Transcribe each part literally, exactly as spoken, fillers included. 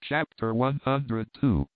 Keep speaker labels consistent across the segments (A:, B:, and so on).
A: Chapter one hundred two.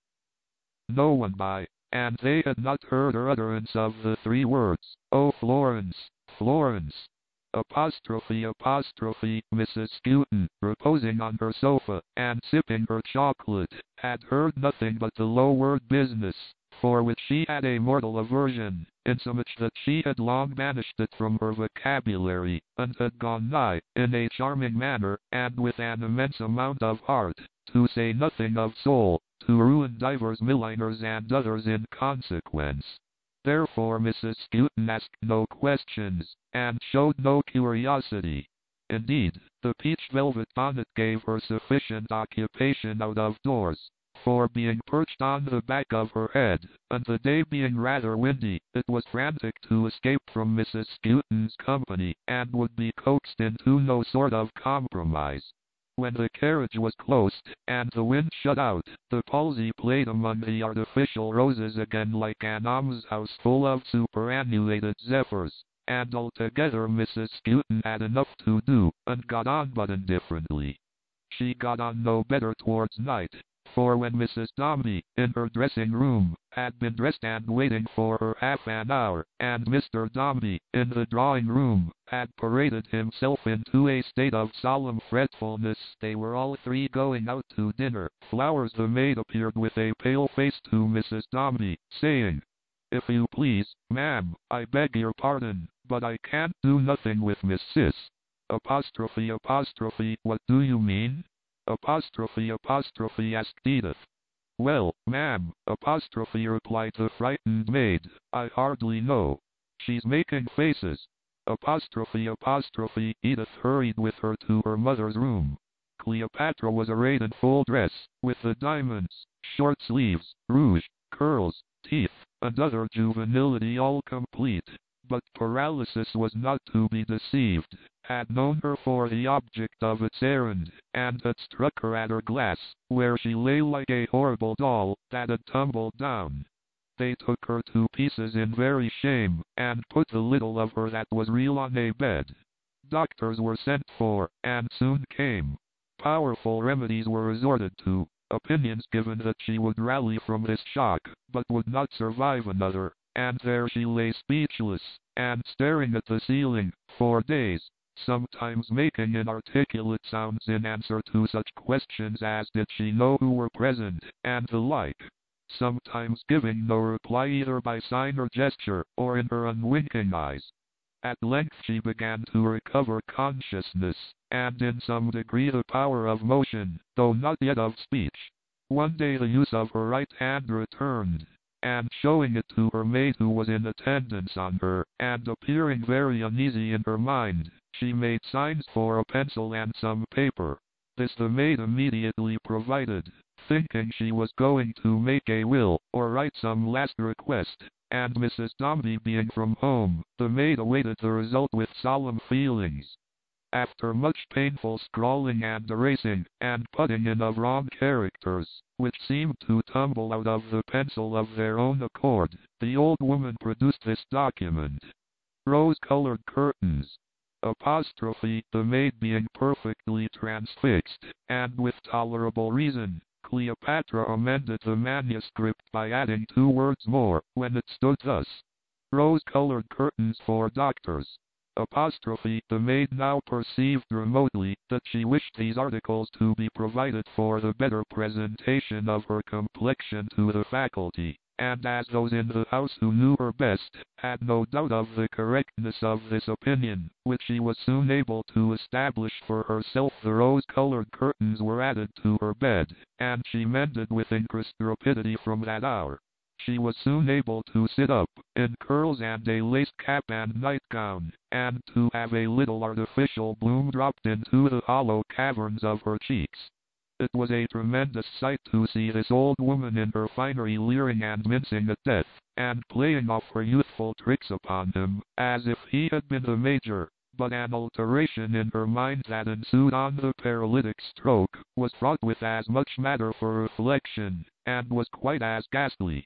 A: No one by, and they had not heard her utterance of the three words, "Oh, Florence, Florence!" Apostrophe, apostrophe, Missus Skewton, reposing on her sofa, and sipping her chocolate, had heard nothing but the low word business, for which she had a mortal aversion, insomuch that she had long banished it from her vocabulary, and had gone nigh, in a charming manner, and with an immense amount of art, to say nothing of soul, to ruin divers milliners and others in consequence. Therefore Missus Skewton asked no questions, and showed no curiosity. Indeed, the peach velvet bonnet gave her sufficient occupation out of doors, for being perched on the back of her head, and the day being rather windy, it was frantic to escape from Missus Skewton's company, and would be coaxed into no sort of compromise. When the carriage was closed, and the wind shut out, the palsy played among the artificial roses again like an almshouse full of superannuated zephyrs, and altogether Missus Skewton had enough to do, and got on but indifferently. She got on no better towards night, for when Missus Dombey, in her dressing-room, had been dressed and waiting for her half an hour, and Mister Dombey, in the drawing-room, had paraded himself into a state of solemn fretfulness, they were all three going out to dinner. Flowers the maid appeared with a pale face to Missus Dombey, saying, "If you please, ma'am, I beg your pardon, but I can't do nothing with Miss Sis." Apostrophe, apostrophe, what do you mean? Apostrophe, apostrophe, asked Edith. "Well, ma'am," apostrophe replied the frightened maid, "I hardly know. She's making faces." Apostrophe, apostrophe, Edith hurried with her to her mother's room. Cleopatra was arrayed in full dress, with the diamonds, short sleeves, rouge, curls, teeth, and other juvenility all complete. But paralysis was not to be deceived, had known her for the object of its errand, and had struck her at her glass, where she lay like a horrible doll that had tumbled down. They took her to pieces in very shame, and put the little of her that was real on a bed. Doctors were sent for, and soon came. Powerful remedies were resorted to, opinions given that she would rally from this shock, but would not survive another, and there she lay speechless, and staring at the ceiling, for days, sometimes making inarticulate sounds in answer to such questions as did she know who were present, and the like, sometimes giving no reply either by sign or gesture, or in her unwinking eyes. At length she began to recover consciousness, and in some degree the power of motion, though not yet of speech. One day the use of her right hand returned, and showing it to her maid who was in attendance on her, and appearing very uneasy in her mind, she made signs for a pencil and some paper. This the maid immediately provided, thinking she was going to make a will, or write some last request, and Missus Dombey being from home, the maid awaited the result with solemn feelings. After much painful scrawling and erasing, and putting in of wrong characters, which seemed to tumble out of the pencil of their own accord, the old woman produced this document. Rose-colored curtains. Apostrophe, the maid being perfectly transfixed, and with tolerable reason, Cleopatra amended the manuscript by adding two words more, when it stood thus: "Rose-colored curtains for doctors." Apostrophe, the maid now perceived remotely that she wished these articles to be provided for the better presentation of her complexion to the faculty, and as those in the house who knew her best, had no doubt of the correctness of this opinion, which she was soon able to establish for herself, the rose-colored curtains were added to her bed, and she mended with increased rapidity from that hour. She was soon able to sit up, in curls and a lace cap and nightgown, and to have a little artificial bloom dropped into the hollow caverns of her cheeks. It was a tremendous sight to see this old woman in her finery leering and mincing at death, and playing off her youthful tricks upon him, as if he had been the major. But an alteration in her mind that ensued on the paralytic stroke, was fraught with as much matter for reflection, and was quite as ghastly.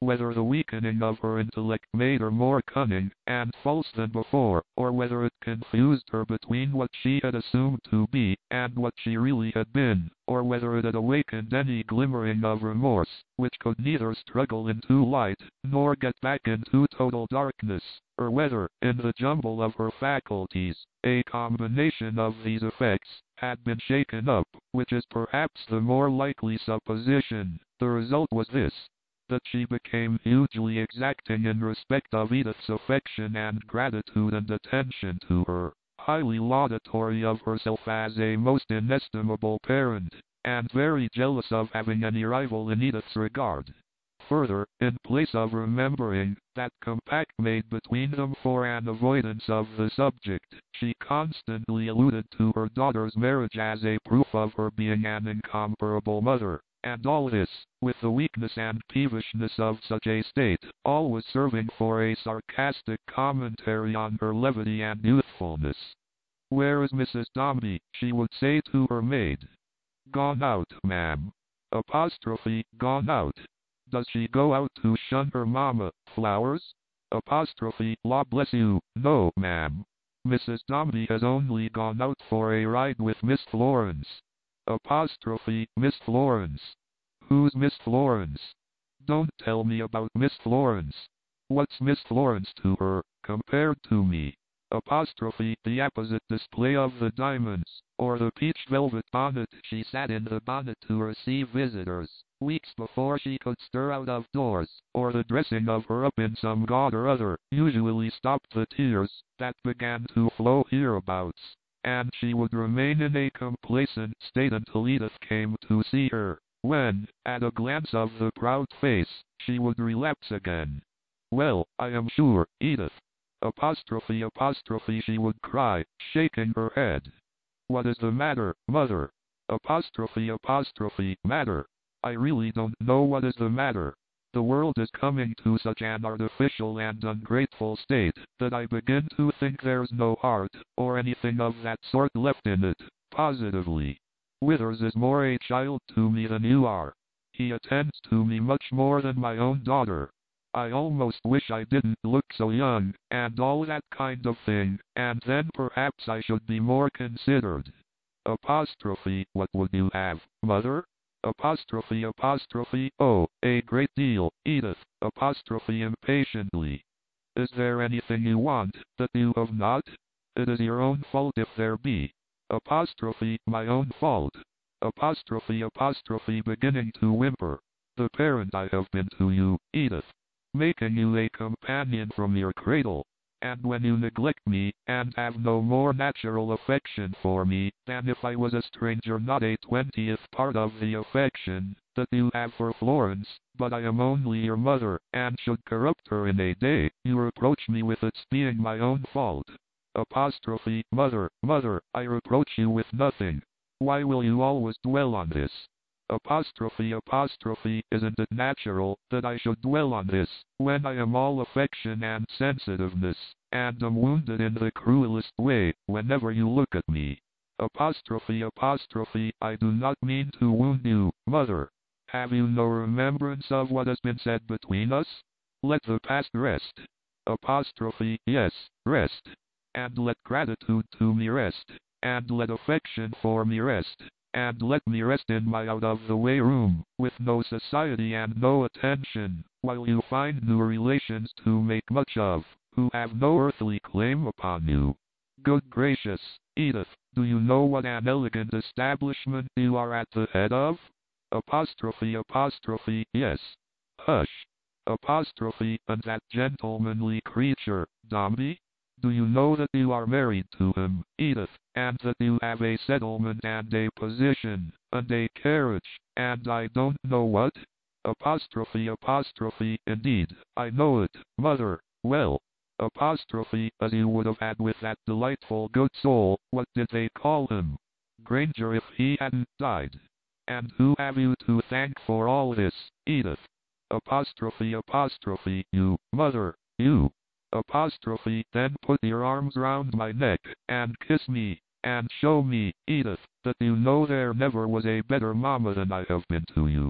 A: whether the weakening of her intellect made her more cunning and false than before, or whether it confused her between what she had assumed to be and what she really had been, or whether it had awakened any glimmering of remorse, which could neither struggle into light, nor get back into total darkness, or whether, in the jumble of her faculties, a combination of these effects had been shaken up, which is perhaps the more likely supposition. The result was this: that she became hugely exacting in respect of Edith's affection and gratitude and attention to her, highly laudatory of herself as a most inestimable parent, and very jealous of having any rival in Edith's regard. Further, in place of remembering that compact made between them for an avoidance of the subject, she constantly alluded to her daughter's marriage as a proof of her being an incomparable mother, and all this, with the weakness and peevishness of such a state, always serving for a sarcastic commentary on her levity and youthfulness. "Where is Missus Dombey?" she would say to her maid. "Gone out, ma'am." Apostrophe, gone out. Does she go out to shun her mamma, flowers? Apostrophe, law bless you, no, ma'am. Missus Dombey has only gone out for a ride with Miss Florence. Apostrophe, Miss Florence. Who's Miss Florence? Don't tell me about Miss Florence. What's Miss Florence to her, compared to me? Apostrophe, the apposite display of the diamonds, or the peach velvet bonnet. She sat in the bonnet to receive visitors, weeks before she could stir out of doors, or the dressing of her up in some gaud or other, usually stopped the tears that began to flow hereabouts, and she would remain in a complacent state until Edith came to see her, when, at a glance of the proud face, she would relapse again. "Well, I am sure, Edith." Apostrophe, apostrophe, she would cry, shaking her head. "What is the matter, mother?" Apostrophe, apostrophe, matter. "I really don't know what is the matter. The world is coming to such an artificial and ungrateful state that I begin to think there's no heart, or anything of that sort left in it, positively. Withers is more a child to me than you are. He attends to me much more than my own daughter. I almost wish I didn't look so young, and all that kind of thing, and then perhaps I should be more considered." Apostrophe, what would you have, mother? Apostrophe, apostrophe, oh, a great deal, Edith. Apostrophe, impatiently. "Is there anything you want, that you have not? It is your own fault if there be." Apostrophe, my own fault. Apostrophe, apostrophe, beginning to whimper. "The parent I have been to you, Edith, making you a companion from your cradle, and when you neglect me, and have no more natural affection for me than if I was a stranger, not a twentieth part of the affection that you have for Florence, but I am only your mother, and should corrupt her in a day, you reproach me with its being my own fault." Apostrophe, mother, mother, I reproach you with nothing. Why will you always dwell on this? Apostrophe, apostrophe, isn't it natural that I should dwell on this, when I am all affection and sensitiveness, and am wounded in the cruelest way, whenever you look at me? Apostrophe, apostrophe, I do not mean to wound you, mother. Have you no remembrance of what has been said between us? Let the past rest. Apostrophe, yes, rest. And let gratitude to me rest, and let affection for me rest, and let me rest in my out-of-the-way room, with no society and no attention, while you find new relations to make much of, who have no earthly claim upon you. Good gracious, Edith, do you know what an elegant establishment you are at the head of? Apostrophe, apostrophe, yes. Hush. Apostrophe, and that gentlemanly creature, Dombey? Do you know that you are married to him, Edith, and that you have a settlement and a position, and a carriage, and I don't know what? Apostrophe, apostrophe, indeed, I know it, mother. Well, apostrophe, as you would have had with that delightful good soul, what did they call him? Granger, if he hadn't died. And who have you to thank for all this, Edith? Apostrophe, apostrophe, you, mother, you. Apostrophe, then put your arms round my neck, and kiss me, and show me, Edith, that you know there never was a better mamma than I have been to you.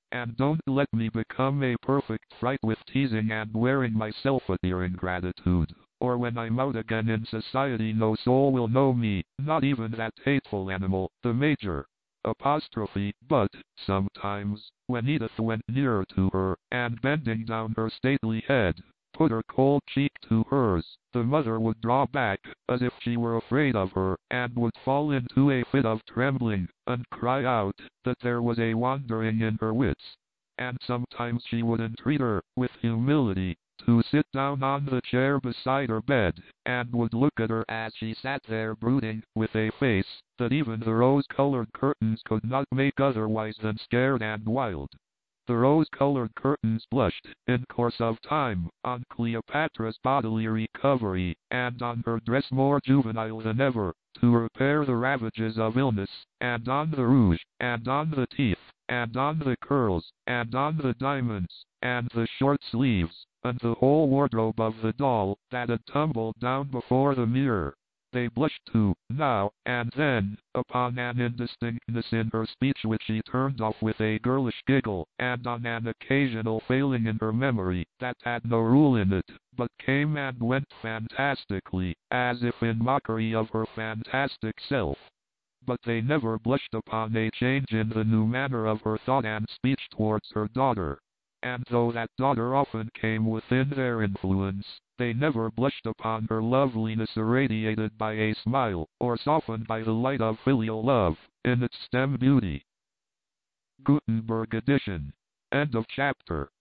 A: and don't let me become a perfect fright with teasing and wearing myself a dear ingratitude. Or when I'm out again in society no soul will know me, not even that hateful animal, the Major. Apostrophe, but, sometimes, when Edith went nearer to her, and bending down her stately head, put her cold cheek to hers, the mother would draw back, as if she were afraid of her, and would fall into a fit of trembling, and cry out, that there was a wandering in her wits. And sometimes she would entreat her, with humility, to sit down on the chair beside her bed, and would look at her as she sat there brooding, with a face that even the rose-colored curtains could not make otherwise than scared and wild. The rose-colored curtains blushed, in course of time, on Cleopatra's bodily recovery, and on her dress more juvenile than ever, to repair the ravages of illness, and on the rouge, and on the teeth, and on the curls, and on the diamonds, and the short sleeves, and the whole wardrobe of the doll, that had tumbled down before the mirror. They blushed too, now and then, upon an indistinctness in her speech which she turned off with a girlish giggle, and on an occasional failing in her memory, that had no rule in it, but came and went fantastically, as if in mockery of her fantastic self. But they never blushed upon a change in the new manner of her thought and speech towards her daughter. And though that daughter often came within their influence, they never blushed upon her loveliness irradiated by a smile, or softened by the light of filial love, in its stem beauty. Gutenberg edition. End of chapter.